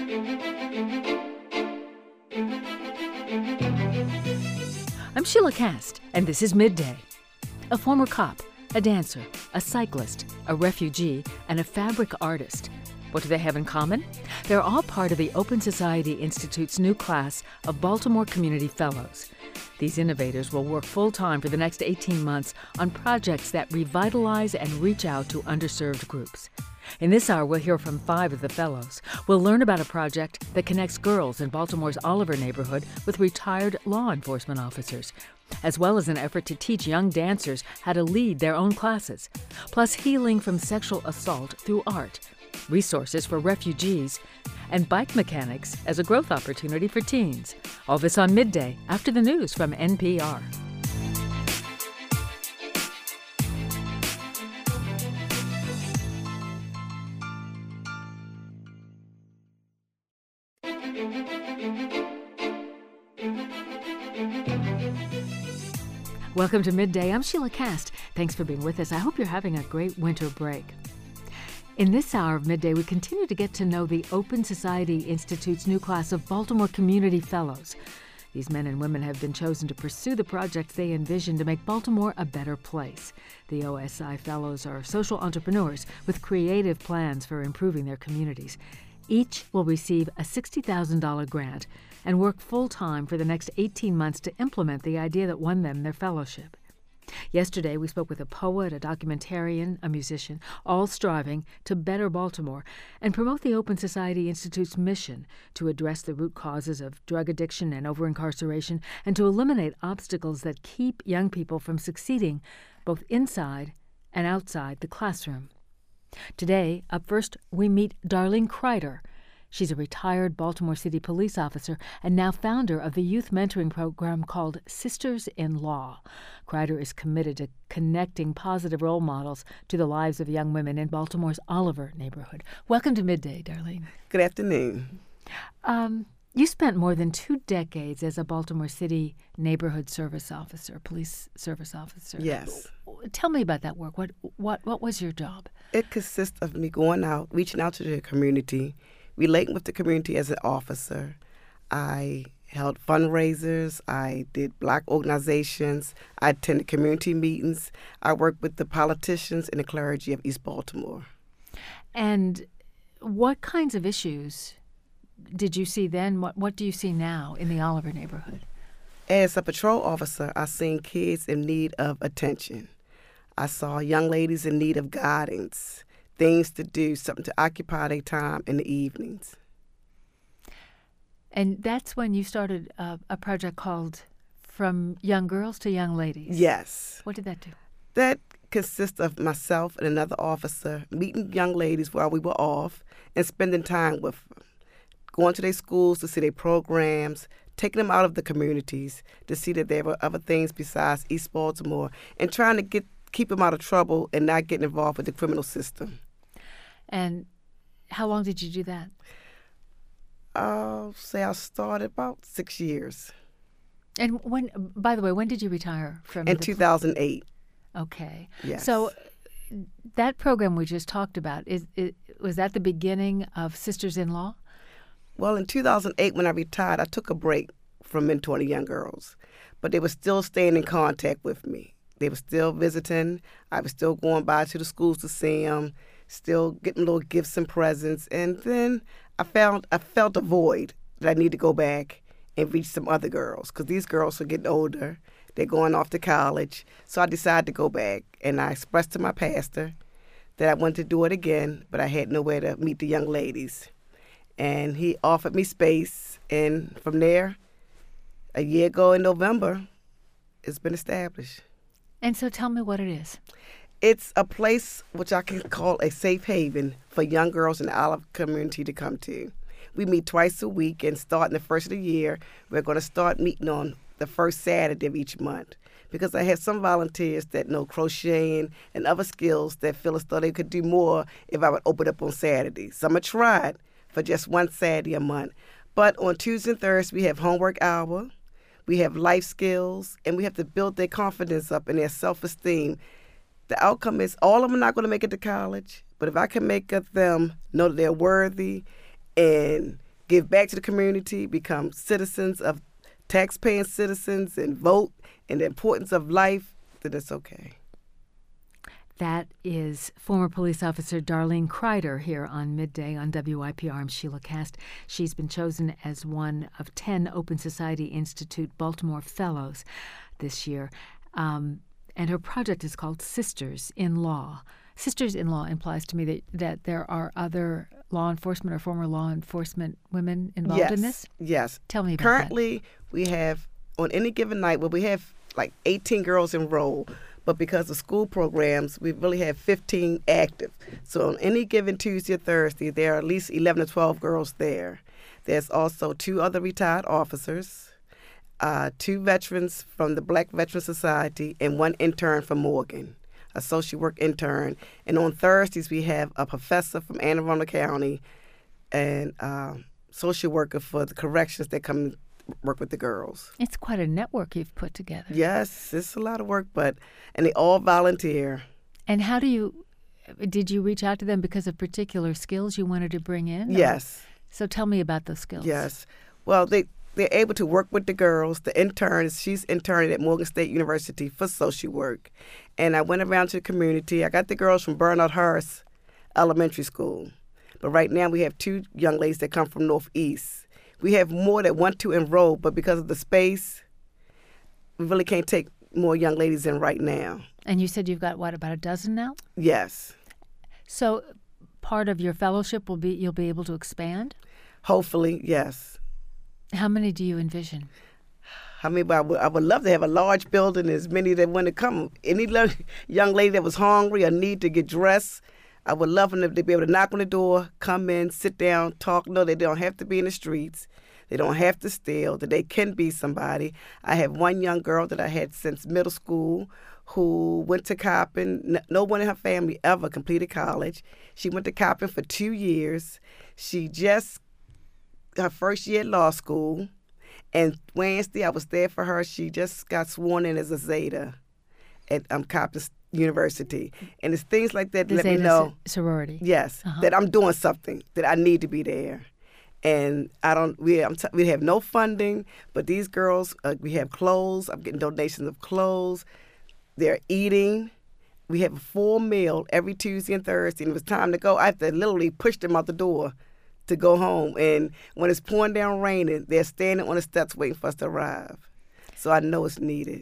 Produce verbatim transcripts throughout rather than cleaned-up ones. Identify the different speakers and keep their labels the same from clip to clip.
Speaker 1: I'm Sheila Cast, and this is Midday. A former cop, a dancer, a cyclist, a refugee, and a fabric artist. What do they have in common? They're all part of the Open Society Institute's new class of Baltimore Community Fellows. These innovators will work full-time for the next eighteen months on projects that revitalize and reach out to underserved groups. In this hour, we'll hear from five of the fellows. We'll learn about a project that connects girls in Baltimore's Oliver neighborhood with retired law enforcement officers, as well as an effort to teach young dancers how to lead their own classes, plus healing from sexual assault through art, resources for refugees, and bike mechanics as a growth opportunity for teens. All this on Midday, after the news from N P R. Welcome to Midday. I'm Sheila Cast. Thanks for being with us. I hope you're having a great winter break. In this hour of Midday, we continue to get to know the Open Society Institute's new class of Baltimore Community Fellows. These men and women have been chosen to pursue the projects they envision to make Baltimore a better place. The O S I Fellows are social entrepreneurs with creative plans for improving their communities. Each will receive a sixty thousand dollars grant and work full-time for the next eighteen months to implement the idea that won them their fellowship. Yesterday, we spoke with a poet, a documentarian, a musician, all striving to better Baltimore and promote the Open Society Institute's mission to address the root causes of drug addiction and over-incarceration and to eliminate obstacles that keep young people from succeeding both inside and outside the classroom. Today, up first, we meet Darlene Kreider. She's a retired Baltimore City police officer and now founder of the youth mentoring program called Sisters in Law. Kreider is committed to connecting positive role models to the lives of young women in Baltimore's Oliver neighborhood. Welcome to Midday, Darlene.
Speaker 2: Good afternoon.
Speaker 1: Um, you spent more than two decades as a Baltimore City neighborhood service officer, police service officer.
Speaker 2: Yes.
Speaker 1: Tell me about that work. What what what was your job?
Speaker 2: It consists of me going out, reaching out to the community, relating with the community as an officer. I held fundraisers. I did black organizations. I attended community meetings. I worked with the politicians and the clergy of East Baltimore.
Speaker 1: And what kinds of issues did you see then? What, what do you see now in the Oliver neighborhood?
Speaker 2: As a patrol officer, I seen kids in need of attention. I saw young ladies in need of guidance, things to do, something to occupy their time in the evenings.
Speaker 1: And that's when you started a, a project called From Young Girls to Young Ladies.
Speaker 2: Yes.
Speaker 1: What did that do?
Speaker 2: That consists of myself and another officer meeting young ladies while we were off and spending time with them, going to their schools to see their programs, taking them out of the communities to see that there were other things besides East Baltimore, and trying to get keep them out of trouble and not getting involved with the criminal system.
Speaker 1: And how long did you do that?
Speaker 2: I'll say I started about six years.
Speaker 1: And when, by the way, when did you retire from?
Speaker 2: In
Speaker 1: the
Speaker 2: two thousand eight.
Speaker 1: Okay.
Speaker 2: Yes.
Speaker 1: So that program we just talked about, is, is was that the beginning of Sisters in Law?
Speaker 2: Well, in two thousand eight, when I retired, I took a break from mentoring young girls, but they were still staying in contact with me. They were still visiting. I was still going by to the schools to see them, still getting little gifts and presents. And then I found I felt a void that I need to go back and reach some other girls, because these girls are getting older. They're going off to college. So I decided to go back, and I expressed to my pastor that I wanted to do it again, but I had nowhere to meet the young ladies. And he offered me space, and from there, a year ago in November, it's been established.
Speaker 1: And so tell me what it is.
Speaker 2: It's a place which I can call a safe haven for young girls in the Olive community to come to. We meet twice a week, and starting the first of the year, we're going to start meeting on the first Saturday of each month, because I have some volunteers that know crocheting and other skills that feel as though they could do more if I would open up on Saturdays. So I'm going to try it for just one Saturday a month. But on Tuesday and Thursday, we have homework hour, we have life skills, and we have to build their confidence up and their self-esteem. The outcome is all of them are not going to make it to college, but if I can make them know that they're worthy and give back to the community, become citizens of tax-paying citizens, and vote, and the importance of life, then it's okay.
Speaker 1: That is former police officer Darlene Kreider here on Midday on W I P R. I'm Sheila Cast. She's been chosen as one of ten Open Society Institute Baltimore Fellows this year. Um, and her project is called Sisters in Law. Sisters in Law implies to me that, that there are other law enforcement or former law enforcement women involved
Speaker 2: yes,
Speaker 1: in this?
Speaker 2: Yes.
Speaker 1: Tell me about
Speaker 2: Currently,
Speaker 1: that.
Speaker 2: we have, on any given night, well, we have like eighteen girls enrolled. But because of school programs, we really have fifteen active. So on any given Tuesday or Thursday, there are at least eleven or twelve girls there. There's also two other retired officers, uh, two veterans from the Black Veteran Society, and one intern from Morgan, a social work intern. And on Thursdays, we have a professor from Anne Arundel County and uh, social worker for the corrections that come work with the girls.
Speaker 1: It's quite a network you've put together.
Speaker 2: Yes, it's a lot of work, but and they all volunteer.
Speaker 1: And how do you, did you reach out to them because of particular skills you wanted to bring in?
Speaker 2: Yes.
Speaker 1: Or, so tell me about those skills.
Speaker 2: Yes. Well, they, they're able to work with the girls. The intern, she's interning at Morgan State University for social work. And I went around to the community. I got the girls from Bernard Harris Elementary School. But right now we have two young ladies that come from Northeast. We have more that want to enroll, but because of the space, we really can't take more young ladies in right now.
Speaker 1: And you said you've got, what, about a dozen now?
Speaker 2: Yes.
Speaker 1: So part of your fellowship will be you'll be able to expand?
Speaker 2: Hopefully, yes.
Speaker 1: How many do you envision?
Speaker 2: I mean, I would, I would love to have a large building, as many that want to come. Any young lady that was hungry or need to get dressed, I would love them to be able to knock on the door, come in, sit down, talk. No, they don't have to be in the streets. They don't have to steal, that they can be somebody. I have one young girl that I had since middle school who went to Coppin. No one in her family ever completed college. She went to Coppin for two years. She just, her first year at law school. And Wednesday, I was there for her. She just got sworn in as a Zeta at um, Coppin University. And it's things like that that let
Speaker 1: Zeta
Speaker 2: me know.
Speaker 1: Sorority.
Speaker 2: Yes, uh-huh. That I'm doing something, that I need to be there. And I don't, we, I'm t- we have no funding, but these girls, uh, we have clothes. I'm getting donations of clothes. They're eating. We have a full meal every Tuesday and Thursday. And it was time to go. I have to literally push them out the door to go home. And when it's pouring down raining, they're standing on the steps waiting for us to arrive. So I know it's needed.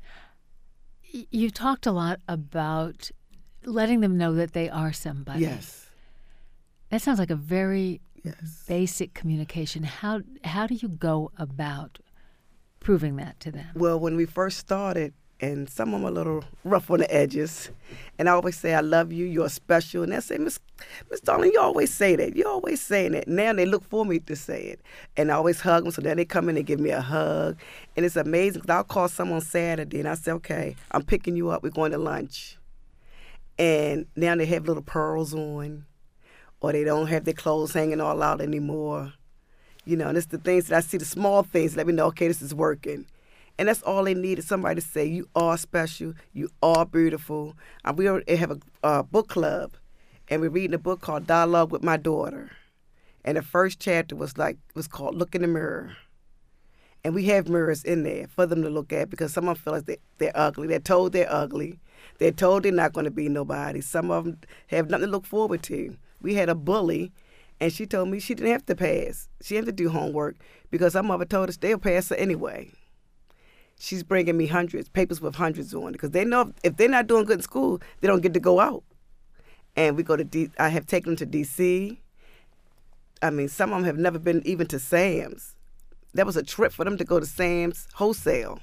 Speaker 1: You talked a lot about letting them know that they are somebody.
Speaker 2: Yes.
Speaker 1: That sounds like a very
Speaker 2: yes.
Speaker 1: basic communication. How how do you go about proving that to them?
Speaker 2: Well, when we first started, and some of them are a little rough on the edges, and I always say, I love you, you're special. And they say, Miss Miss Darling, you always say that. You're always saying it. Now they look for me to say it. And I always hug them, so then they come in and give me a hug. And it's amazing, because I'll call someone Saturday, and I say, okay, I'm picking you up, we're going to lunch. And now they have little pearls on, or they don't have their clothes hanging all out anymore. You know, and it's the things that I see, the small things, let me know, okay, this is working. And that's all they need, is somebody to say, you are special, you are beautiful. And we have a uh, book club, and we're reading a book called Dialogue with My Daughter. And the first chapter was like, was called Look in the Mirror. And we have mirrors in there for them to look at, because some of them feel like they, they're ugly. They're told they're ugly. They're told they're not going to be nobody. Some of them have nothing to look forward to. We had a bully, and she told me she didn't have to pass. She didn't have to do homework, because her mother told us they'll pass her anyway. She's bringing me hundreds, papers with hundreds on it, because they know if, if they're not doing good in school, they don't get to go out. And we go to D. I have taken them to D C. I mean, some of them have never been even to Sam's. That was a trip for them to go to Sam's wholesale.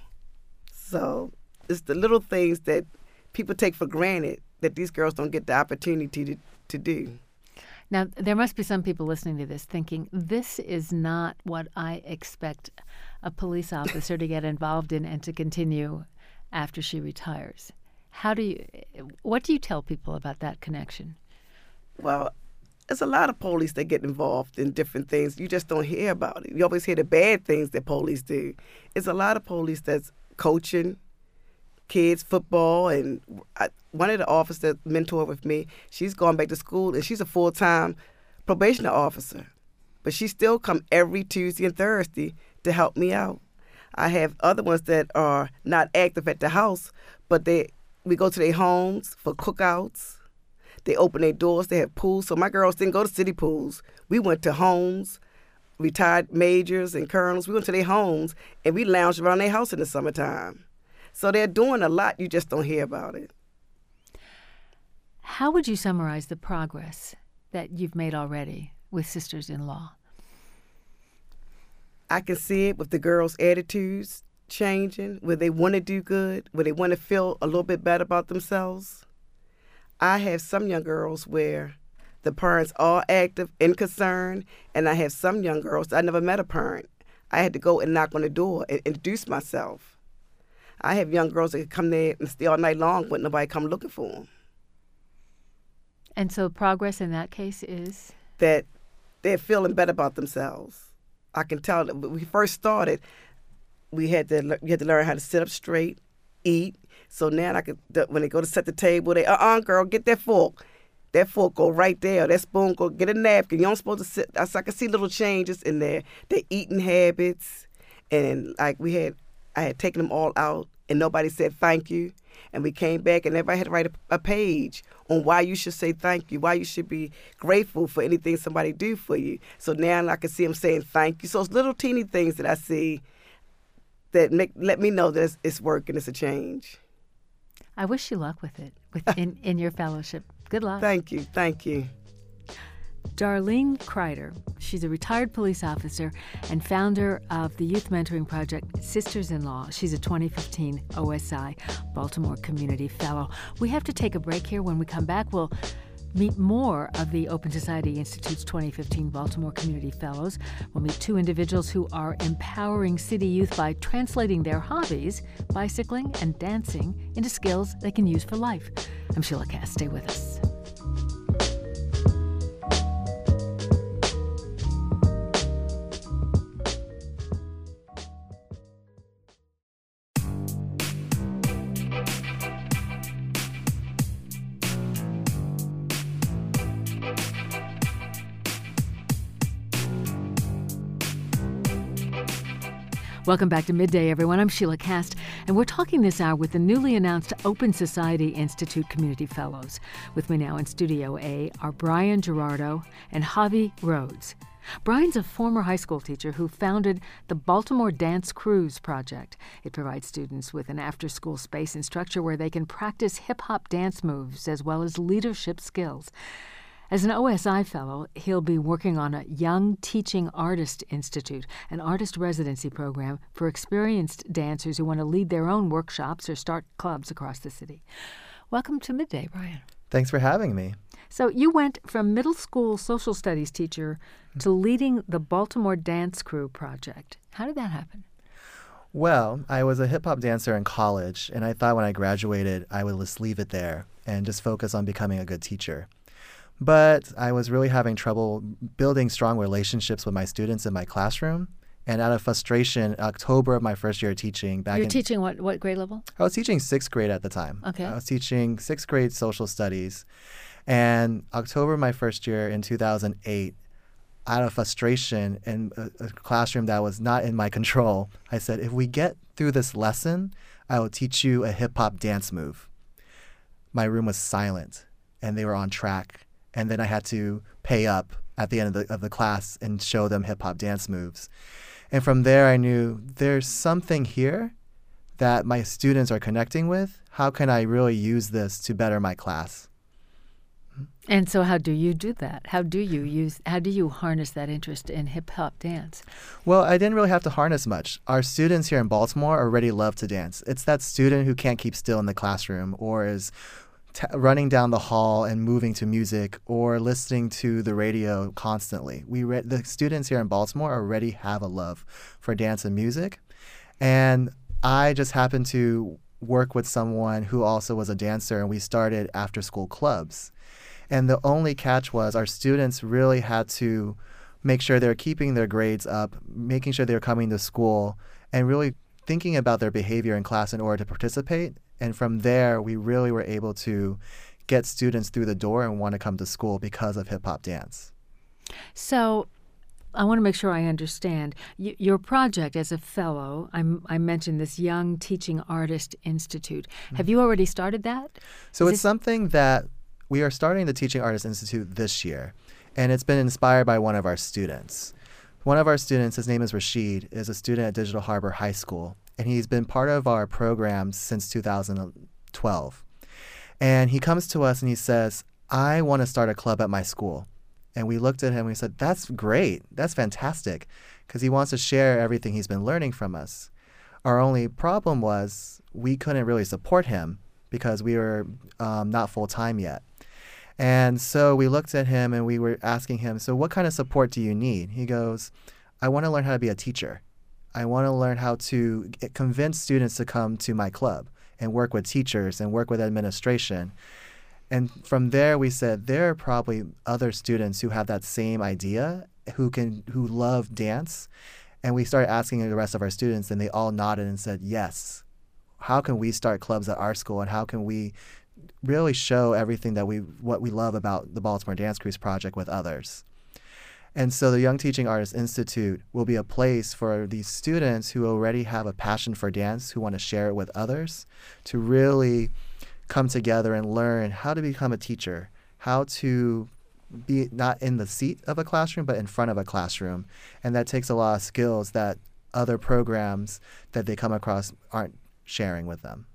Speaker 2: So it's the little things that people take for granted that these girls don't get the opportunity to, to do.
Speaker 1: Now, there must be some people listening to this thinking, this is not what I expect a police officer to get involved in and to continue after she retires. How do you, what do you tell people about that connection?
Speaker 2: Well, there's a lot of police that get involved in different things. You just don't hear about it. You always hear the bad things that police do. It's a lot of police that's coaching kids football, and I, one of the officers that mentored with me, she's gone back to school, and she's a full-time probationary officer. but she still come every Tuesday and Thursday to help me out. I have other ones that are not active at the house, but they we go to their homes for cookouts. They open their doors. They have pools. So my girls didn't go to city pools. We went to homes, retired majors and colonels. We went to their homes, and we lounged around their house in the summertime. So they're doing a lot. You just don't hear about it.
Speaker 1: How would you summarize the progress that you've made already with Sisters-in-Law?
Speaker 2: I can see it with the girls' attitudes changing, where they want to do good, where they want to feel a little bit better about themselves. I have some young girls where the parents are active and concerned, and I have some young girls, I never met a parent. I had to go and knock on the door and introduce myself. I have young girls that could come there and stay all night long, but nobody come looking for them.
Speaker 1: And so progress in that case is?
Speaker 2: That they're feeling better about themselves. I can tell that when we first started, we had to you had to learn how to sit up straight, eat. So now I could, when they go to set the table, they, uh-uh, girl, get that fork. That fork go right there. That spoon go, get a napkin. You don't supposed to sit. So I can see little changes in there. Their eating habits. And like we had, I had taken them all out, and nobody said thank you. And we came back, and everybody had to write a, a page on why you should say thank you, why you should be grateful for anything somebody do for you. So now I can see them saying thank you. So it's little teeny things that I see that make let me know that it's, it's working, it's a change.
Speaker 1: I wish you luck with it, with in, in your fellowship. Good luck.
Speaker 2: Thank you, thank you.
Speaker 1: Darlene Kreider. She's a retired police officer and founder of the youth mentoring project Sisters-in-Law. She's a twenty fifteen O S I Baltimore Community Fellow. We have to take a break here. When we come back, we'll meet more of the Open Society Institute's twenty fifteen Baltimore Community Fellows. We'll meet two individuals who are empowering city youth by translating their hobbies, bicycling and dancing, into skills they can use for life. I'm Sheila Cass. Stay with us. Welcome back to Midday, everyone. I'm Sheila Cast, and we're talking this hour with the newly announced Open Society Institute Community Fellows. With me now in Studio A are Brian Gerardo and Javi Rhodes. Brian's a former high school teacher who founded the Baltimore Dance Cruise Project. It provides students with an after-school space and structure where they can practice hip-hop dance moves as well as leadership skills. As an O S I fellow, he'll be working on a Young Teaching Artist Institute, an artist residency program for experienced dancers who want to lead their own workshops or start clubs across the city. Welcome to Midday, Brian.
Speaker 3: Thanks for having me.
Speaker 1: So you went from middle school social studies teacher to leading the Baltimore Dance Crew Project. How did that happen?
Speaker 3: Well, I was a hip-hop dancer in college, and I thought when I graduated, I would just leave it there and just focus on becoming a good teacher. But I was really having trouble building strong relationships with my students in my classroom. And out of frustration, October of my first year of teaching back
Speaker 1: You're
Speaker 3: in...
Speaker 1: teaching what, what grade level?
Speaker 3: I was teaching sixth grade at the time.
Speaker 1: Okay.
Speaker 3: I was teaching sixth grade social studies. And October of my first year in two thousand eight, out of frustration in a, a classroom that was not in my control, I said, if we get through this lesson, I will teach you a hip-hop dance move. My room was silent, and they were on track. And then I had to pay up at the end of the, of the class and show them hip-hop dance moves. And from there, I knew there's something here that my students are connecting with. How can I really use this to better my class?
Speaker 1: And so how do you do that? How do you use, how do you harness that interest in hip-hop dance?
Speaker 3: Well, I didn't really have to harness much. Our students here in Baltimore already love to dance. It's that student who can't keep still in the classroom or is T- running down the hall and moving to music or listening to the radio constantly. We re- the students here in Baltimore already have a love for dance and music. And I just happened to work with someone who also was a dancer, and we started after-school clubs. And the only catch was our students really had to make sure they're keeping their grades up, making sure they're coming to school, and really thinking about their behavior in class in order to participate. And from there, we really were able to get students through the door and want to come to school because of hip-hop dance.
Speaker 1: So I want to make sure I understand. Y- your project as a fellow, I'm, I mentioned this Young Teaching Artist Institute. Mm-hmm. Have you already started that?
Speaker 3: So
Speaker 1: Is
Speaker 3: it's
Speaker 1: this...
Speaker 3: something that we are starting the Teaching Artist Institute this year, and it's been inspired by one of our students. One of our students, his name is Rashid, is a student at Digital Harbor High School, and he's been part of our programs since two thousand twelve. And he comes to us and he says, I want to start a club at my school. And we looked at him and we said, that's great. That's fantastic. Because he wants to share everything he's been learning from us. Our only problem was we couldn't really support him because we were um, not full-time yet. And so we looked at him and we were asking him, so what kind of support do you need? He goes, I want to learn how to be a teacher. I want to learn how to get, convince students to come to my club and work with teachers and work with administration. And from there, we said there are probably other students who have that same idea, who can who love dance. And we started asking the rest of our students, and they all nodded and said, yes. How can we start clubs at our school, and how can we really show everything that we what we love about the Baltimore Dance Cruise Project with others? And so the Young Teaching Artists Institute will be a place for these students who already have a passion for dance, who want to share it with others, to really come together and learn how to become a teacher, how to be not in the seat of a classroom, but in front of a classroom. And that takes a lot of skills that other programs that they come across aren't sharing with them.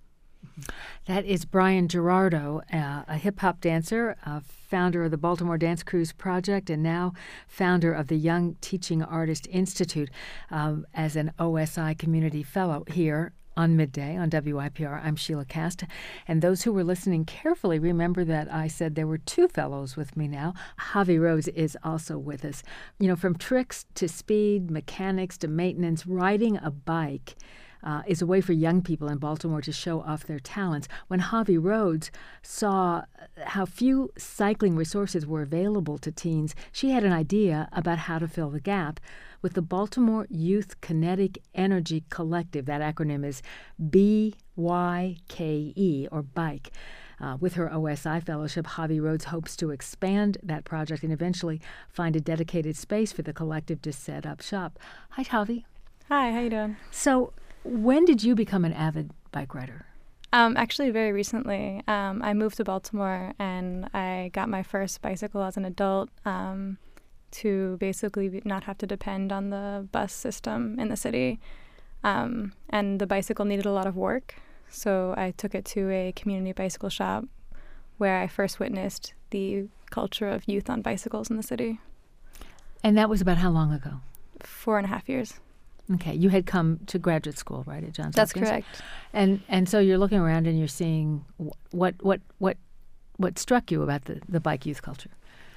Speaker 1: That is Brian Gerardo, uh, a hip-hop dancer, uh, founder of the Baltimore Dance Cruise Project, and now founder of the Young Teaching Artist Institute um, as an O S I Community Fellow here on Midday on W I P R. I'm Sheila Cast. And those who were listening carefully remember that I said there were two fellows with me now. Javi Rhodes is also with us. You know, from tricks to speed, mechanics to maintenance, riding a bike Uh, is a way for young people in Baltimore to show off their talents. When Javi Rhodes saw how few cycling resources were available to teens, she had an idea about how to fill the gap with the Baltimore Youth Kinetic Energy Collective. That acronym is B Y K E, or BIKE. Uh, with her O S I fellowship, Javi Rhodes hopes to expand that project and eventually find a dedicated space for the collective to set up shop. Hi, Javi.
Speaker 4: Hi, how you doing?
Speaker 1: So, when did you become an avid bike rider?
Speaker 4: Um, actually, very recently. Um, I moved to Baltimore, and I got my first bicycle as an adult um, to basically not have to depend on the bus system in the city. Um, and the bicycle needed a lot of work, so I took it to a community bicycle shop where I first witnessed the culture of youth on bicycles in the city.
Speaker 1: And that was about how long ago?
Speaker 4: Four and a half years.
Speaker 1: Okay, you had come to graduate school, right, at Johns
Speaker 4: That's
Speaker 1: Hopkins?
Speaker 4: correct.
Speaker 1: And and so you're looking around and you're seeing what what what what struck you about the, the bike youth culture?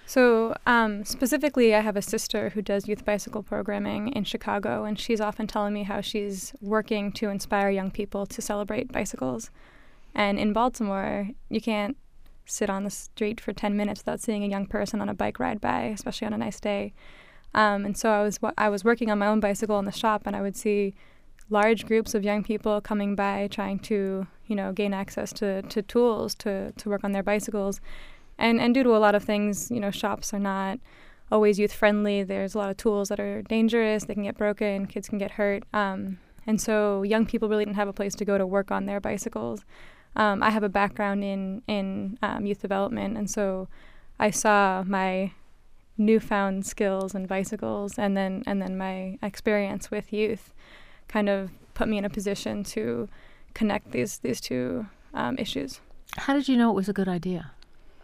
Speaker 4: So um, specifically, I have a sister who does youth bicycle programming in Chicago, and she's often telling me how she's working to inspire young people to celebrate bicycles. And in Baltimore, you can't sit on the street for ten minutes without seeing a young person on a bike ride by, especially on a nice day. Um, and so I was I was working on my own bicycle in the shop, and I would see large groups of young people coming by trying to, you know, gain access to, to tools to, to work on their bicycles. And and due to a lot of things, you know, shops are not always youth-friendly. There's a lot of tools that are dangerous. They can get broken. Kids can get hurt. Um, and so young people really didn't have a place to go to work on their bicycles. Um, I have a background in, in um, youth development, and so I saw my newfound skills in bicycles and then and then my experience with youth kind of put me in a position to connect these these two um, issues.
Speaker 1: How did you know it was a good idea?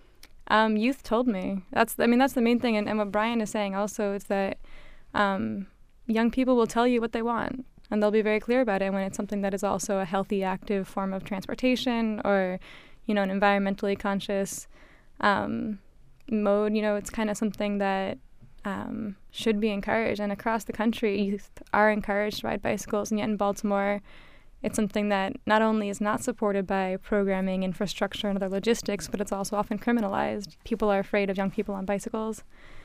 Speaker 4: Um, youth told me. That's I mean that's the main thing, and, and what Brian is saying also is that um, young people will tell you what they want, and they'll be very clear about it when it's something that is also a healthy, active form of transportation, or, you know, an environmentally conscious um, mode. You know, it's kind of something that um, should be encouraged. And across the country, youth are encouraged to ride bicycles, and yet in Baltimore, it's something that not only is not supported by programming, infrastructure, and other logistics, but it's also often criminalized. People are afraid of young people on bicycles.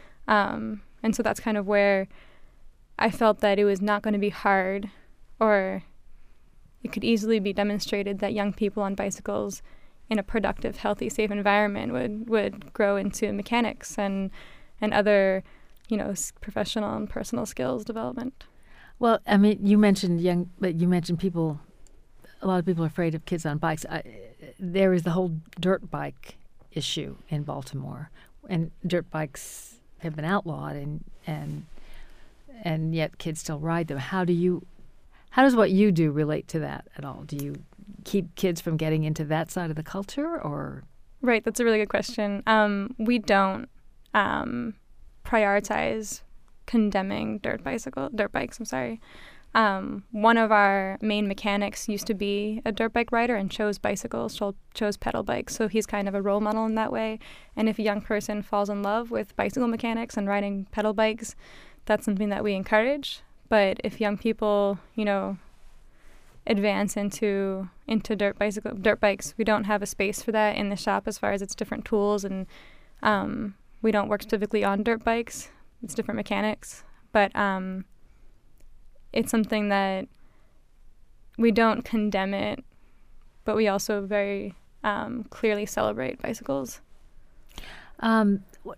Speaker 4: Um, and so that's kind of where I felt that it was not going to be hard, or it could easily be demonstrated that young people on bicycles in a productive, healthy, safe environment would, would grow into mechanics and and other, you know, s- professional and personal skills development.
Speaker 1: Well, I mean, you mentioned young, but you mentioned people. A lot of people are afraid of kids on bikes. I, there is the whole dirt bike issue in Baltimore, and dirt bikes have been outlawed, and and and yet kids still ride them. How do you, how does what you do relate to that at all? Do you keep kids from getting into that side of the culture, or?
Speaker 4: Right, that's a really good question. Um, we don't um, prioritize condemning dirt bicycle, dirt bikes. I'm sorry. Um, one of our main mechanics used to be a dirt bike rider and chose bicycles, cho- chose pedal bikes. So he's kind of a role model in that way. And if a young person falls in love with bicycle mechanics and riding pedal bikes, that's something that we encourage. But if young people, you know, advance into into dirt bicycle dirt bikes, we don't have a space for that in the shop as far as its different tools, and um, we don't work specifically on dirt bikes. It's different mechanics, but um, it's something that we don't condemn it, but we also very um, clearly celebrate bicycles.
Speaker 1: Um, what,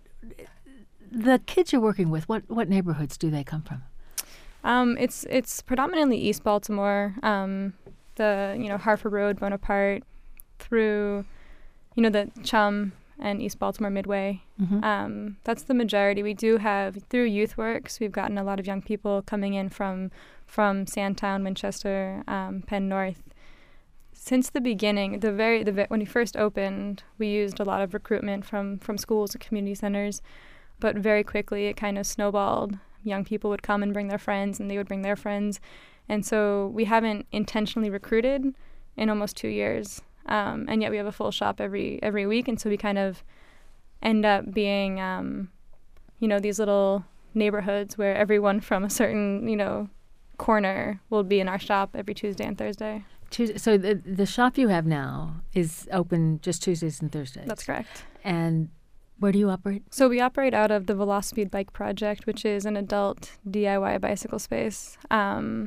Speaker 1: the kids you're working with, what, what neighborhoods do they come from?
Speaker 4: Um, it's it's predominantly East Baltimore, um, the you know Harford Road, Bonaparte, through you know the Chum and East Baltimore Midway.
Speaker 1: Mm-hmm.
Speaker 4: Um, that's the majority. We do have through YouthWorks. We've gotten a lot of young people coming in from from Sandtown, Winchester, um, Penn North. Since the beginning, the very the ve- when we first opened, we used a lot of recruitment from from schools and community centers, but very quickly it kind of snowballed. Young people would come and bring their friends, and they would bring their friends. And so we haven't intentionally recruited in almost two years. Um, and yet we have a full shop every every week. And so we kind of end up being, um, you know, these little neighborhoods where everyone from a certain, you know, corner will be in our shop every Tuesday and Thursday.
Speaker 1: Tuesday, so the, the shop you have now is open just Tuesdays and Thursdays?
Speaker 4: That's correct.
Speaker 1: And where do you operate?
Speaker 4: So we operate out of the Velocipede Bike Project, which is an adult D I Y bicycle space. Um,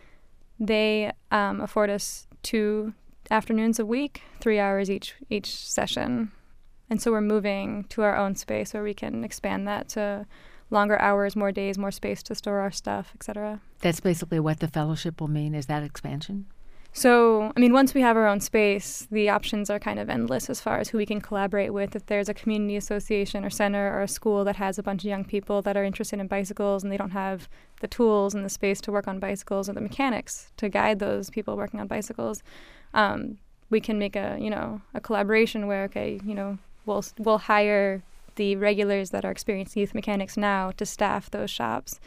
Speaker 4: they um, afford us two afternoons a week, three hours each each session. And so we're moving to our own space where we can expand that to longer hours, more days, more space to store our stuff, et cetera.
Speaker 1: That's basically what the fellowship will mean, is that expansion?
Speaker 4: So, I mean, once we have our own space, the options are kind of endless as far as who we can collaborate with. If there's a community association or center or a school that has a bunch of young people that are interested in bicycles and they don't have the tools and the space to work on bicycles or the mechanics to guide those people working on bicycles, um, we can make a, you know, a collaboration where, okay, you know, we'll we'll hire the regulars that are experienced youth mechanics now to staff those shops.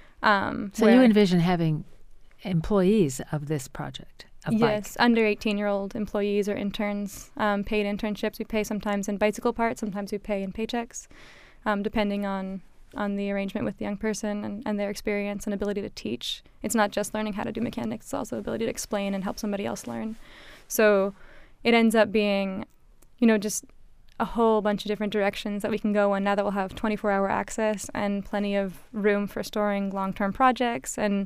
Speaker 4: Um,
Speaker 1: so you envision having employees of this project?
Speaker 4: Yes, under eighteen-year-old employees or interns, um, paid internships. We pay sometimes in bicycle parts, sometimes we pay in paychecks, um, depending on, on the arrangement with the young person and, and their experience and ability to teach. It's not just learning how to do mechanics, it's also ability to explain and help somebody else learn. So it ends up being, you know, just a whole bunch of different directions that we can go in now that we'll have twenty-four hour access and plenty of room for storing long-term projects and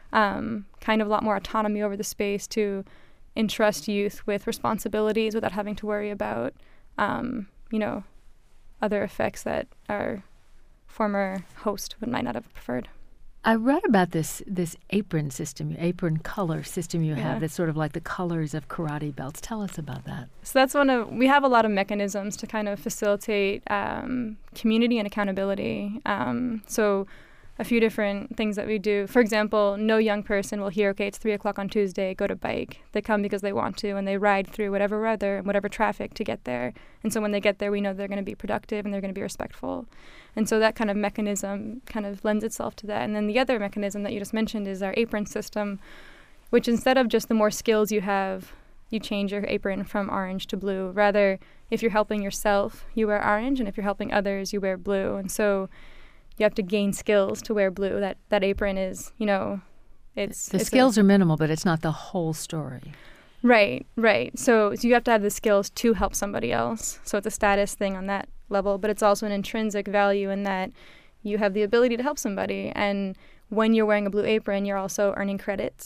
Speaker 4: Um, kind of a lot more autonomy over the space to entrust youth with responsibilities without having to worry about, um, you know, other effects that our former host would might not have preferred.
Speaker 1: I read about this this apron system, apron color system you have
Speaker 4: Yeah.
Speaker 1: that's sort of like the colors of karate belts. Tell us about that.
Speaker 4: So that's one of, we have a lot of mechanisms to kind of facilitate um, community and accountability. Um, so a few different things that we do. For example, no young person will hear, okay, it's three o'clock on Tuesday, go to bike. They come because they want to, and they ride through whatever weather and whatever traffic to get there. And so when they get there, we know they're going to be productive and they're going to be respectful. And so that kind of mechanism kind of lends itself to that. And then the other mechanism that you just mentioned is our apron system, which instead of just the more skills you have, you change your apron from orange to blue. Rather, if you're helping yourself, you wear orange, and if you're helping others, you wear blue. And so you have to gain skills to wear blue. That that apron is, you know, it's...
Speaker 1: The
Speaker 4: it's
Speaker 1: skills
Speaker 4: a,
Speaker 1: are minimal, but it's not the whole story.
Speaker 4: Right, right. So, so you have to have the skills to help somebody else. So it's a status thing on that level, but it's also an intrinsic value in that you have the ability to help somebody. And when you're wearing a blue apron, you're also earning credits.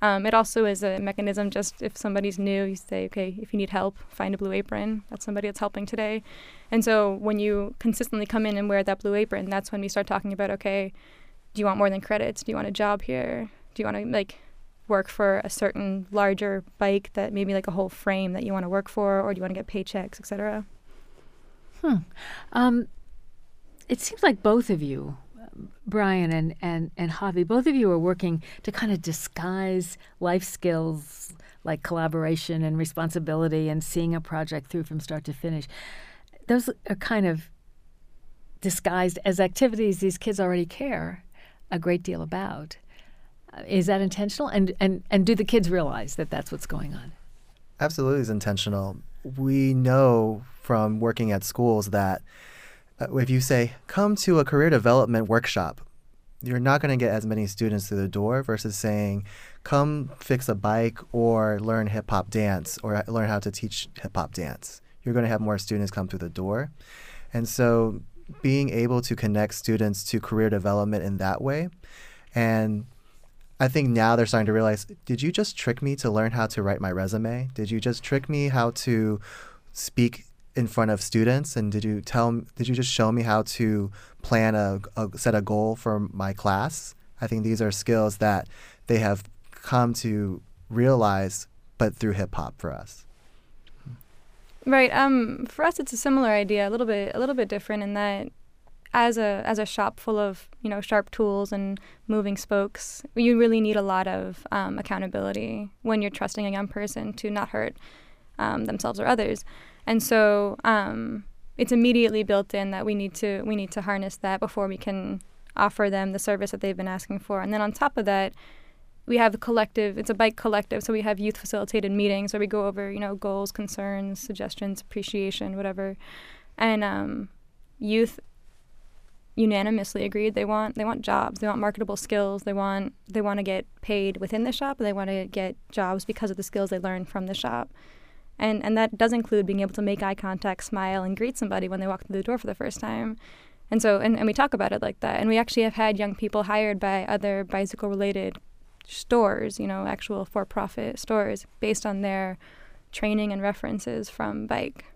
Speaker 4: Um, it also is a mechanism, just if somebody's new, you say, okay, if you need help, find a Blue Apron. That's somebody that's helping today. And so when you consistently come in and wear that Blue Apron, that's when we start talking about, okay, do you want more than credits? Do you want a job here? Do you want to, like, work for a certain larger bike that maybe like a whole frame that you want to work for, or do you want to get paychecks, et cetera?
Speaker 1: Hmm. Um, it seems like both of you, Brian and, and, and Javi, both of you are working to kind of disguise life skills like collaboration and responsibility and seeing a project through from start to finish. Those are kind of disguised as activities these kids already care a great deal about. Uh, is that intentional? And, and, and do the kids realize that that's what's going on?
Speaker 3: Absolutely is intentional. We know from working at schools that uh, if you say, come to a career development workshop, you're not going to get as many students through the door versus saying, come fix a bike or learn hip-hop dance or learn how to teach hip-hop dance. You're going to have more students come through the door. And so being able to connect students to career development in that way. And I think now they're starting to realize, did you just trick me to learn how to write my resume? Did you just trick me how to speak in front of students? And did you tell, did you just show me how to plan a, a set a goal for my class? I think these are skills that they have come to realize, but through hip hop for us.
Speaker 4: Right. Um, for us, it's a similar idea, a little bit, a little bit different in that, as a as a shop full of you know sharp tools and moving spokes, you really need a lot of um, accountability when you're trusting a young person to not hurt um, themselves or others. And so um, it's immediately built in that we need to we need to harness that before we can offer them the service that they've been asking for. And then on top of that, we have a collective, it's a bike collective, so we have youth facilitated meetings where we go over, you know, goals, concerns, suggestions, appreciation, whatever. And um, youth unanimously agreed they want they want jobs, they want marketable skills, they want they want to get paid within the shop, and they want to get jobs because of the skills they learned from the shop. And and that does include being able to make eye contact, smile, and greet somebody when they walk through the door for the first time. And so, and, and we talk about it like that. And we actually have had young people hired by other bicycle-related stores, you know, actual for-profit stores, based on their training and references from bike.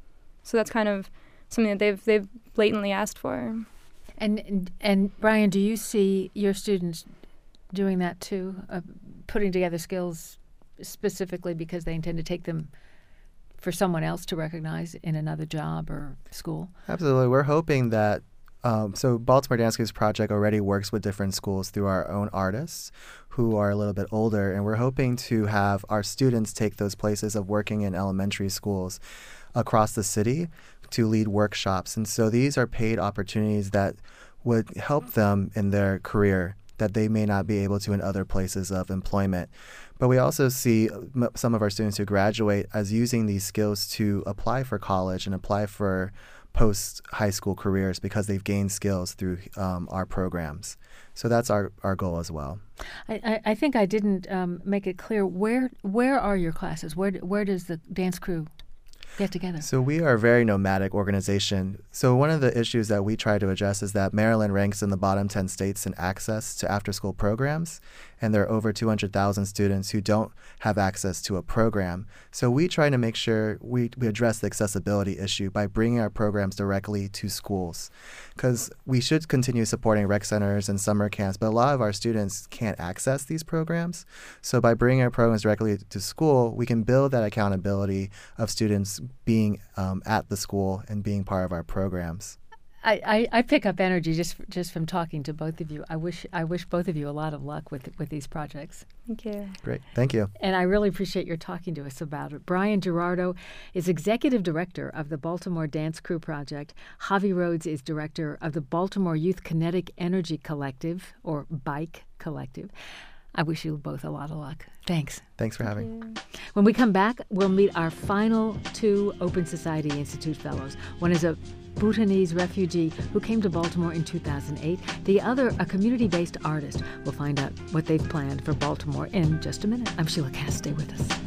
Speaker 4: So that's kind of something that they've they've blatantly asked for.
Speaker 1: And, and and Brian, do you see your students doing that too, uh, putting together skills specifically because they intend to take them for someone else to recognize in another job or school?
Speaker 3: Absolutely. We're hoping that Um, so Baltimore Dance Group's project already works with different schools through our own artists who are a little bit older, and we're hoping to have our students take those places of working in elementary schools across the city to lead workshops. And so these are paid opportunities that would help them in their career that they may not be able to in other places of employment. But we also see m- some of our students who graduate as using these skills to apply for college and apply for post-high school careers because they've gained skills through um, our programs. So that's our, our goal as well.
Speaker 1: I, I, I think I didn't um, make it clear. Where where are your classes? Where where does the dance crew get together?
Speaker 3: So we are a very nomadic organization. So one of the issues that we try to address is that Maryland ranks in the bottom ten states in access to after-school programs, and there are over two hundred thousand students who don't have access to a program. So we try to make sure we, we address the accessibility issue by bringing our programs directly to schools, because we should continue supporting rec centers and summer camps, but a lot of our students can't access these programs. So by bringing our programs directly to school, we can build that accountability of students being um, at the school and being part of our programs.
Speaker 1: I, I, I pick up energy just just from talking to both of you. I wish I wish both of you a lot of luck with with these projects.
Speaker 4: Thank you.
Speaker 3: Great. Thank you.
Speaker 1: And I really appreciate your talking to us about it. Brian Girardo is Executive Director of the Baltimore Dance Crew Project. Javi Rhodes is Director of the Baltimore Youth Kinetic Energy Collective, or BIKE Collective. I wish you both a lot of luck. Thanks.
Speaker 3: Thanks for
Speaker 4: Thank
Speaker 3: having
Speaker 4: you.
Speaker 1: When we come back, we'll meet our final two Open Society Institute fellows. One is a Bhutanese refugee who came to Baltimore in two thousand eight. The other, a community-based artist. We'll find out what they've planned for Baltimore in just a minute. I'm Sheila Cass. Stay with us.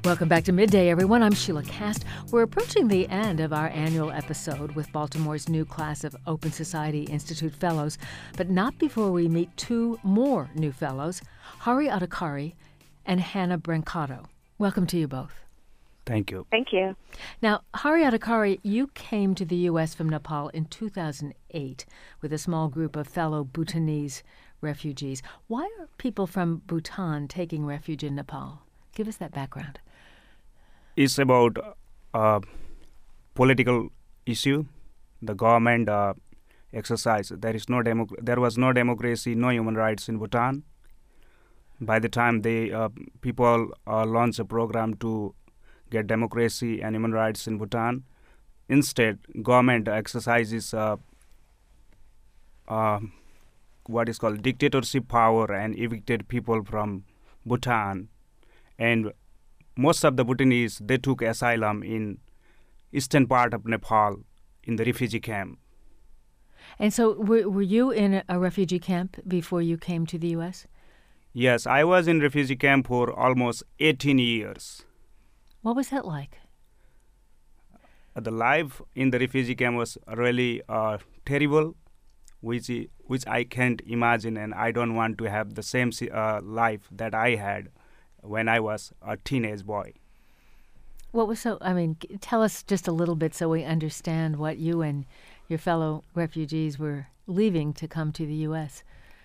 Speaker 1: Welcome back to Midday, everyone. I'm Sheila Cast. We're approaching the end of our annual episode with Baltimore's new class of Open Society Institute Fellows, but not before we meet two more new fellows, Hari Adhikari and Hannah Brancato. Welcome to you both.
Speaker 5: Thank you.
Speaker 6: Thank you.
Speaker 1: Now, Hari Adhikari, you came to the U S from Nepal in two thousand eight with a small group of fellow Bhutanese refugees. Why are people from Bhutan taking refuge in Nepal? Give us that background.
Speaker 5: It's about uh, political issue. The government uh, exercise. There is no democ- There was no democracy, no human rights in Bhutan. By the time they uh, people uh, launched a program to get democracy and human rights in Bhutan, instead government exercises uh, uh, what is called dictatorship power and evicted people from Bhutan. And most of the Bhutanese, they took asylum in eastern part of Nepal in the refugee camp.
Speaker 1: And so were, were you in a refugee camp before you came to the U S?
Speaker 5: Yes, I was in refugee camp for almost eighteen years.
Speaker 1: What was that like?
Speaker 5: Uh, the life in the refugee camp was really uh, terrible, which I, which I can't imagine, and I don't want to have the same uh, life that I had when I was a teenage boy.
Speaker 1: What was so, I mean, tell us just a little bit so we understand what you and your fellow refugees were leaving to come to the U S.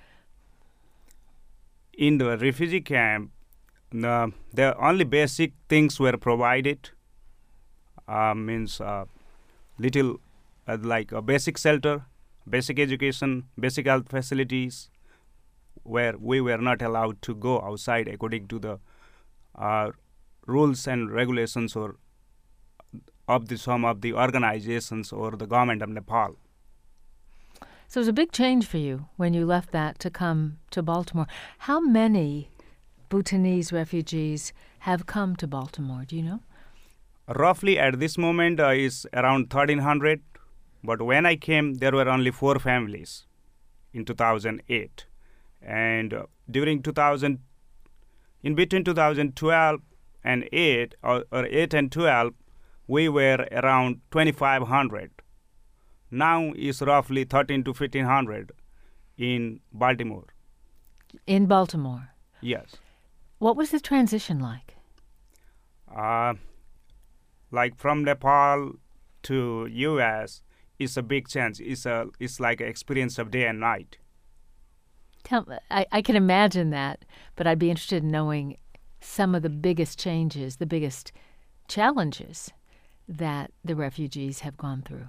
Speaker 5: In the refugee camp, uh, the only basic things were provided, uh, means uh, little uh, like a basic shelter, basic education, basic health facilities, where we were not allowed to go outside according to the uh, rules and regulations or of the some of the organizations or the government of Nepal.
Speaker 1: So it was a big change for you when you left that to come to Baltimore. How many Bhutanese refugees have come to Baltimore? Do you know?
Speaker 5: Roughly at this moment uh, is around thirteen hundred, but when I came, there were only four families in two thousand eight. And uh, during two thousand, in between two thousand twelve and eight, or, or eight and twelve, we were around twenty-five hundred. Now is roughly thirteen to fifteen hundred in Baltimore.
Speaker 1: In Baltimore?
Speaker 5: Yes.
Speaker 1: What was the transition like?
Speaker 5: Uh, like from Nepal to U S is a big change. It's a it's like an experience of day and night.
Speaker 1: Tell, I, I can imagine that, but I'd be interested in knowing some of the biggest changes, the biggest challenges that the refugees have gone through.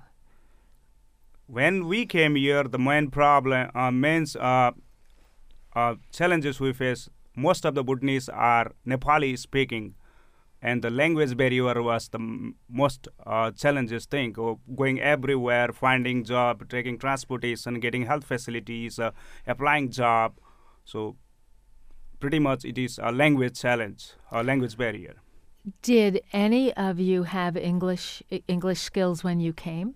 Speaker 5: When we came here, the main problem, uh, main uh, uh, challenges we face, most of the Bhutanese are Nepali speaking, and the language barrier was the m- most uh, challenges thing. Go- going everywhere, finding job, taking transportation, getting health facilities, uh, applying job. So pretty much it is a language challenge, a language barrier.
Speaker 1: Did any of you have English English skills when you came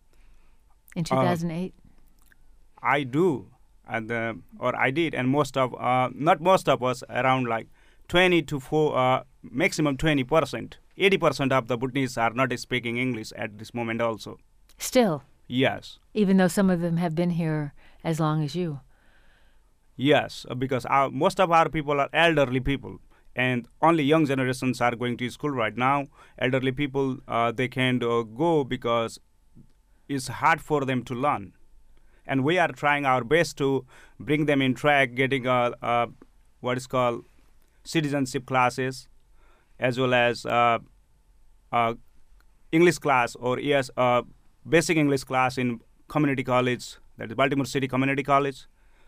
Speaker 1: in two thousand eight?
Speaker 5: Uh, I do, and uh, or I did, and most of uh, not most of us, around like twenty to four, uh, maximum twenty percent. Eighty percent of the Bhutanese are not speaking English at this moment. Also,
Speaker 1: still,
Speaker 5: yes,
Speaker 1: even though some of them have been here as long as you.
Speaker 5: Yes, because our, most of our people are elderly people. And only young generations are going to school right now. Elderly people, uh, they can't uh, go because it's hard for them to learn. And we are trying our best to bring them in track, getting a, a what is called citizenship classes, as well as uh, uh, English class or yes, uh, basic English class in community college, that is Baltimore City Community College.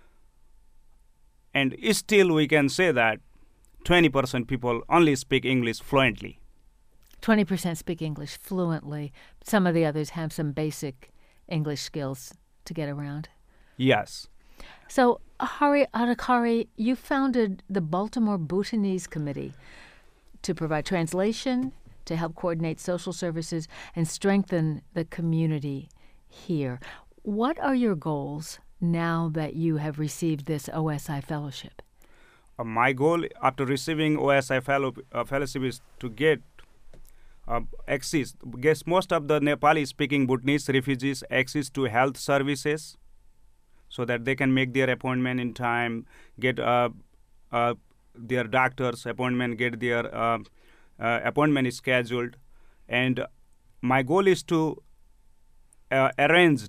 Speaker 5: And still we can say that twenty percent people only speak English fluently.
Speaker 1: twenty percent speak English fluently. Some of the others have some basic English skills to get around.
Speaker 5: Yes.
Speaker 1: So, Hari Adhikari, you founded the Baltimore Bhutanese Committee to provide translation, to help coordinate social services, and strengthen the community here. What are your goals now that you have received this O S I fellowship?
Speaker 5: uh, my goal after receiving O S I fellow, uh, fellowship is to get uh, access, guess most of the Nepali-speaking Bhutanese refugees access to health services so that they can make their appointment in time, get uh, uh, their doctor's appointment, get their uh, uh, appointment scheduled. And my goal is to uh, arrange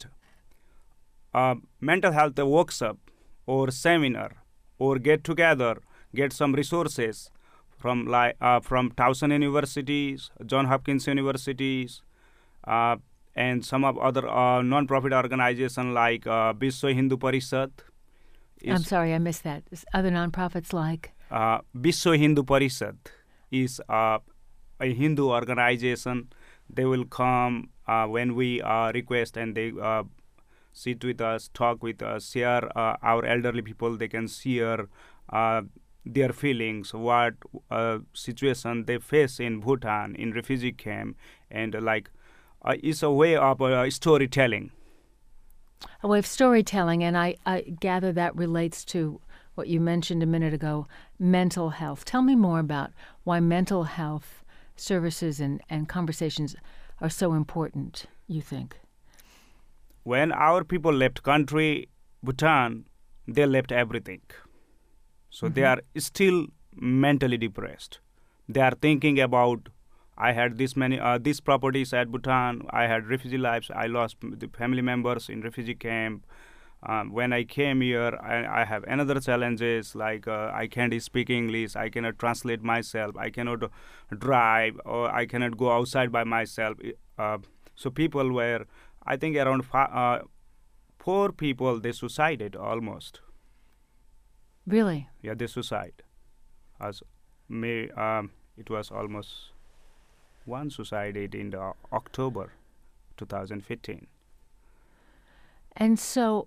Speaker 5: a mental health workshop or seminar or get together, get some resources from like uh, from Towson universities, John Hopkins universities, uh, and some of other uh, non-profit organizations like uh, Vishwa Hindu Parishad.
Speaker 1: I'm sorry, I missed that. Other nonprofits like?
Speaker 5: Uh, Vishwa Hindu Parishad is uh, a Hindu organization. They will come uh, when we uh, request, and they uh, sit with us, talk with us, share uh, our elderly people. They can share uh, their feelings, what uh, situation they face in Bhutan, in refugee camp, and uh, like uh, it's a way of uh, storytelling.
Speaker 1: A way of storytelling, and I, I gather that relates to what you mentioned a minute ago, mental health. Tell me more about why mental health services and, and conversations are so important, you think.
Speaker 5: When our people left country, Bhutan, they left everything. So mm-hmm. they are still mentally depressed. They are thinking about, I had this many, uh, these properties at Bhutan, I had refugee lives, I lost the family members in refugee camp. Um, when I came here, I, I have another challenges, like uh, I can't speak English, I cannot translate myself, I cannot drive, or I cannot go outside by myself. Uh, so people were, I think around five, uh, four people, they suicided almost.
Speaker 1: Really?
Speaker 5: Yeah, they suicide. As May, um, it was almost one suicided in the October twenty fifteen.
Speaker 1: And so,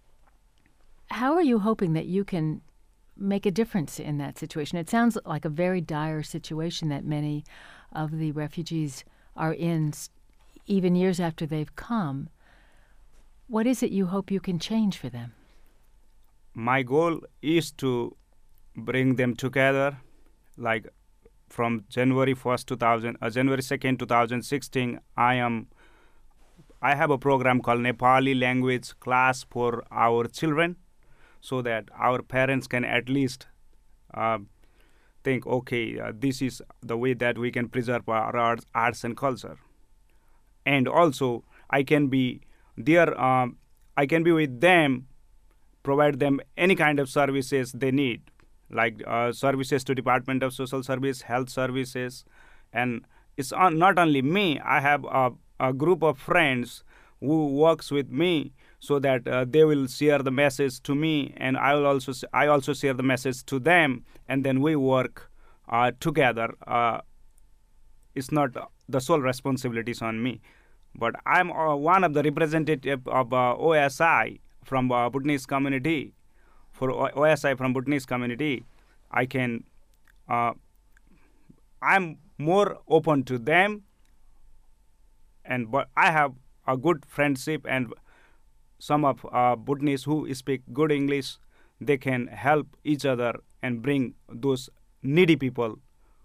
Speaker 1: how are you hoping that you can make a difference in that situation? It sounds like a very dire situation that many of the refugees are in, even years after they've come. What is it you hope you can change for them?
Speaker 5: My goal is to bring them together, like from January first, two thousand, uh, January second, twenty sixteen. I am, I have a program called Nepali language class for our children, so that our parents can at least uh, think, okay, uh, this is the way that we can preserve our arts, arts and culture. And also, I can be there. Um, I can be with them, provide them any kind of services they need, like uh, services to Department of Social Service, health services. And it's on, not only me, I have a, a group of friends who works with me, so that uh, they will share the message to me, and I will also I also share the message to them, and then we work uh, together. Uh, it's not the sole responsibilities on me, but I'm uh, one of the representatives of uh, O S I from uh, Bhutanese community. For O S I from Bhutanese community, I can, uh, I'm more open to them, and but I have a good friendship, and some of uh, Bhutanese who speak good English, they can help each other and bring those needy people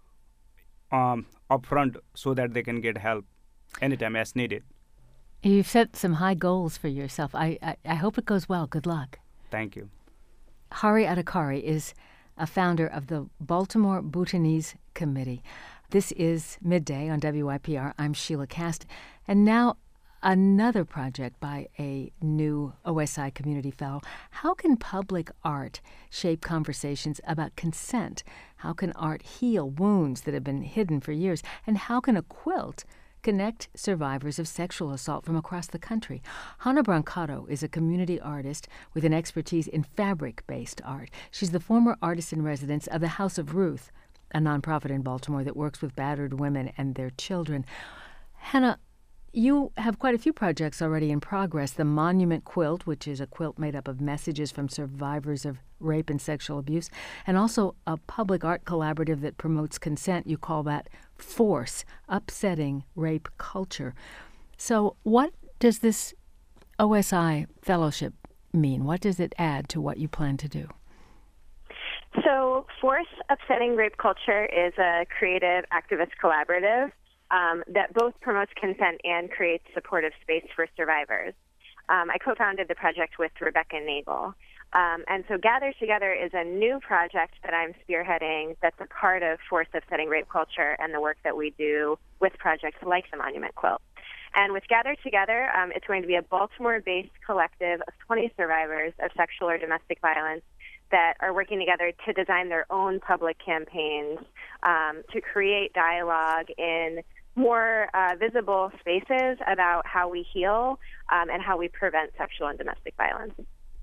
Speaker 5: um, up front so that they can get help anytime as needed.
Speaker 1: You've set some high goals for yourself. I, I, I hope it goes well. Good luck.
Speaker 5: Thank you.
Speaker 1: Hari Adhikari is a founder of the Baltimore Bhutanese Committee. This is Midday on W I P R. I'm Sheila Cast. And now another project by a new O S I community fellow. How can public art shape conversations about consent? How can art heal wounds that have been hidden for years? And how can a quilt connect survivors of sexual assault from across the country? Hannah Brancato is a community artist with an expertise in fabric-based art. She's the former artist-in-residence of the House of Ruth, a nonprofit in Baltimore that works with battered women and their children. Hannah, you have quite a few projects already in progress. The Monument Quilt, which is a quilt made up of messages from survivors of rape and sexual abuse, and also a public art collaborative that promotes consent. You call that FORCE, Upsetting Rape Culture. So what does this O S I fellowship mean? What does it add to what you plan to do?
Speaker 6: So Force Upsetting Rape Culture is a creative activist collaborative um, that both promotes consent and creates supportive space for survivors. Um, I co-founded the project with Rebecca Nagel. Um, and so Gather Together is a new project that I'm spearheading that's a part of Force Upsetting Rape Culture and the work that we do with projects like the Monument Quilt. And with Gather Together, um, it's going to be a Baltimore-based collective of twenty survivors of sexual or domestic violence that are working together to design their own public campaigns um, to create dialogue in more uh, visible spaces about how we heal um, and how we prevent sexual and domestic violence.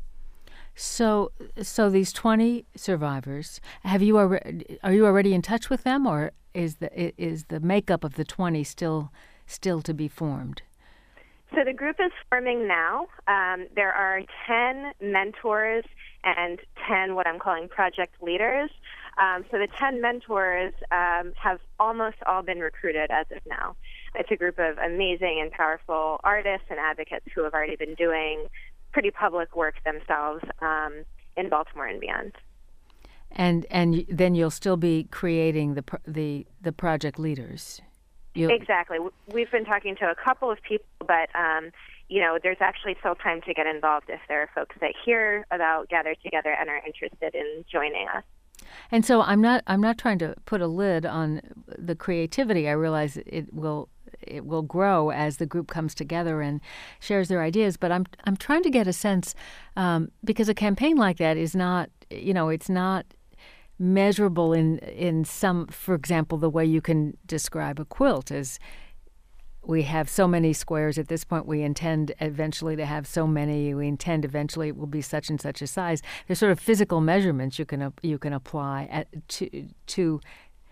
Speaker 1: So, so these twenty survivors, have you already, are you already in touch with them, or is the is the makeup of the twenty still still to be formed?
Speaker 6: So the group is forming now. Um, there are ten mentors and ten what I'm calling project leaders. Um, so the ten mentors um, have almost all been recruited as of now. It's a group of amazing and powerful artists and advocates who have already been doing pretty public work themselves um, in Baltimore and beyond.
Speaker 1: And and then you'll still be creating the the the project leaders. You'll...
Speaker 6: Exactly. We've been talking to a couple of people, but um, you know, there's actually still time to get involved if there are folks that hear about Gather Together and are interested in joining us.
Speaker 1: And so I'm not I'm not trying to put a lid on the creativity. I realize it will it will grow as the group comes together and shares their ideas. But I'm I'm trying to get a sense um, because a campaign like that is not, you know, it's not measurable in in some, for example, the way you can describe a quilt as we have so many squares at this point. We intend eventually to have so many. We intend eventually it will be such and such a size. There's sort of physical measurements you can you can apply at, to to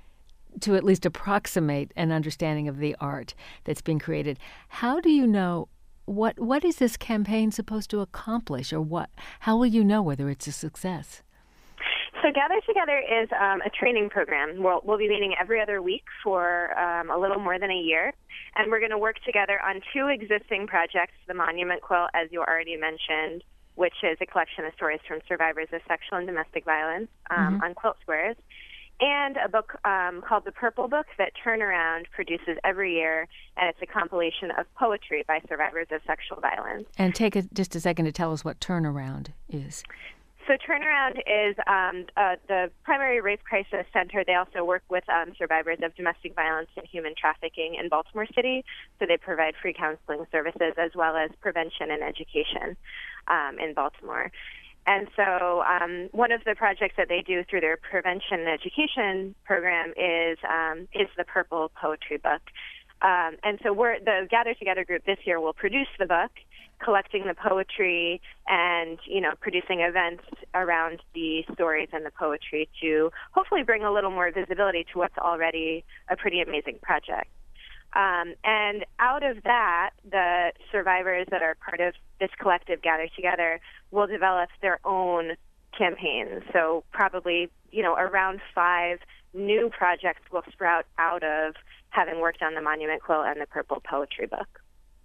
Speaker 1: to at least approximate an understanding of the art that's being created. How do you know what what is this campaign supposed to accomplish, or what? How will you know whether it's a success?
Speaker 6: So Gather Together is um, a training program. We'll, we'll be meeting every other week for um, a little more than a year, and we're going to work together on two existing projects, the Monument Quilt, as you already mentioned, which is a collection of stories from survivors of sexual and domestic violence um, mm-hmm. on quilt squares, and a book um, called The Purple Book that Turnaround produces every year, and it's a compilation of poetry by survivors of sexual violence.
Speaker 1: And take a, just a second to tell us what Turnaround is.
Speaker 6: So Turnaround is um, uh, the primary rape crisis center. They also work with um, survivors of domestic violence and human trafficking in Baltimore City. So they provide free counseling services as well as prevention and education um, in Baltimore. And so um, one of the projects that they do through their prevention and education program is um, is the Purple Poetry Book. Um, and so we're, the Gather Together group this year will produce the book, collecting the poetry and, you know, producing events around the stories and the poetry to hopefully bring a little more visibility to what's already a pretty amazing project. Um, and out of that, the survivors that are part of this collective Gather Together will develop their own campaigns. So probably, you know, around five new projects will sprout out of having worked on the Monument Quilt and the Purple Poetry Book.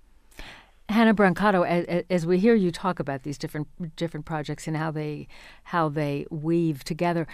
Speaker 1: Hannah Brancato, as, as we hear you talk about these different different projects and how they how they weave together,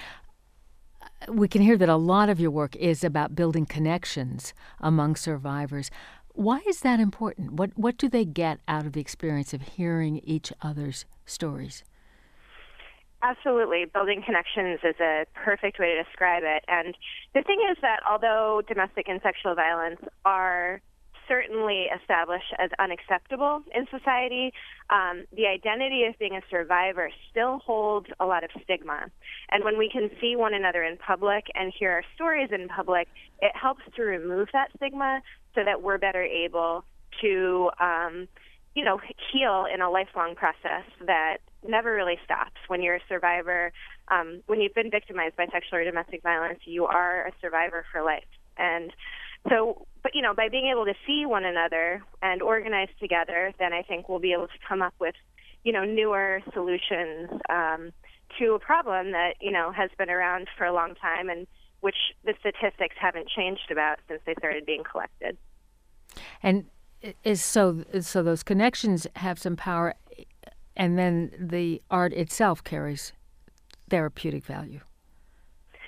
Speaker 1: we can hear that a lot of your work is about building connections among survivors. Why is that important? What what do they get out of the experience of hearing each other's stories?
Speaker 6: Absolutely. Building connections is a perfect way to describe it. And the thing is that although domestic and sexual violence are certainly established as unacceptable in society, um, the identity of being a survivor still holds a lot of stigma. And when we can see one another in public and hear our stories in public, it helps to remove that stigma so that we're better able to, um, you know, heal in a lifelong process that never really stops. When you're a survivor, um, when you've been victimized by sexual or domestic violence, you are a survivor for life. And so, but, you know, by being able to see one another and organize together, then I think we'll be able to come up with, you know, newer solutions um, to a problem that, you know, has been around for a long time and which the statistics haven't changed about since they started being collected.
Speaker 1: And is so so those connections have some power, and then the art itself carries therapeutic value.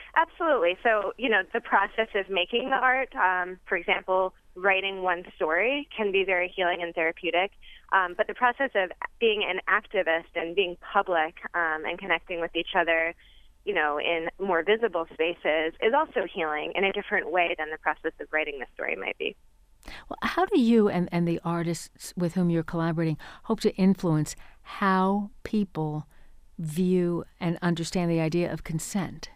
Speaker 6: Absolutely. So, you know, the process of making the art, um, for example, writing one story can be very healing and therapeutic. Um, but the process of being an activist and being public um, and connecting with each other, you know, in more visible spaces is also healing in a different way than the process of writing the story might be.
Speaker 1: Well, how do you and, and the artists with whom you're collaborating hope to influence how people view and understand the idea of consent?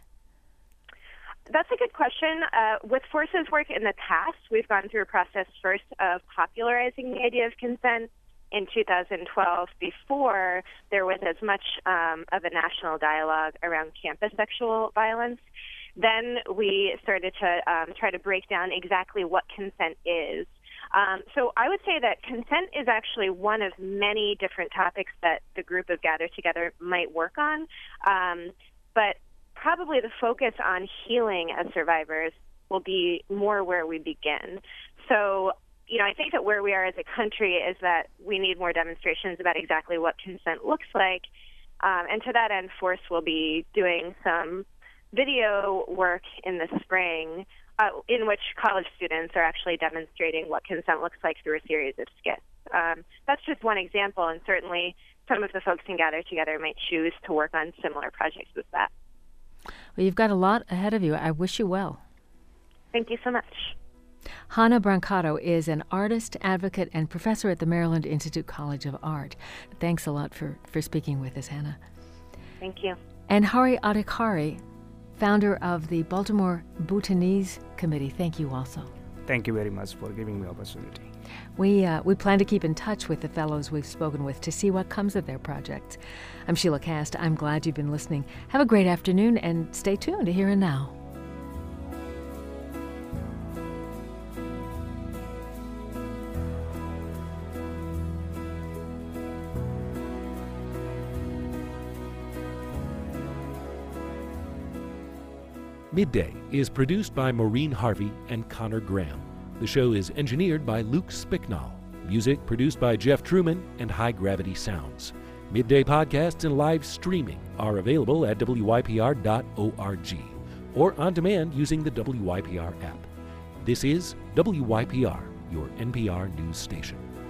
Speaker 6: That's a good question. Uh, with Force's work in the past, we've gone through a process first of popularizing the idea of consent in two thousand twelve, before there was as much um, of a national dialogue around campus sexual violence. Then we started to um, try to break down exactly what consent is. Um, so I would say that consent is actually one of many different topics that the group of Gather Together might work on. Um, but probably the focus on healing as survivors will be more where we begin. So, you know, I think that where we are as a country is that we need more demonstrations about exactly what consent looks like. Um, and to that end, Force will be doing some video work in the spring uh, in which college students are actually demonstrating what consent looks like through a series of skits. Um, that's just one example, and certainly some of the folks in Gather Together might choose to work on similar projects as that.
Speaker 1: Well, you've got a lot ahead of you. I wish you well.
Speaker 6: Thank you so much.
Speaker 1: Hannah Brancato is an artist, advocate, and professor at the Maryland Institute College of Art. Thanks a lot for, for speaking with us, Hannah.
Speaker 6: Thank you.
Speaker 1: And Hari Adhikari, founder of the Baltimore Bhutanese Committee. Thank you also.
Speaker 5: Thank you very much for giving me the opportunity.
Speaker 1: We, uh, we plan to keep in touch with the fellows we've spoken with to see what comes of their projects. I'm Sheila Cast. I'm glad you've been listening. Have a great afternoon and stay tuned to Here and Now.
Speaker 7: Midday is produced by Maureen Harvey and Connor Graham. The show is engineered by Luke Spicknall. Music produced by Jeff Truman and High Gravity Sounds. Midday podcasts and live streaming are available at W Y P R dot org or on demand using the W Y P R app. This is W Y P R, your N P R news station.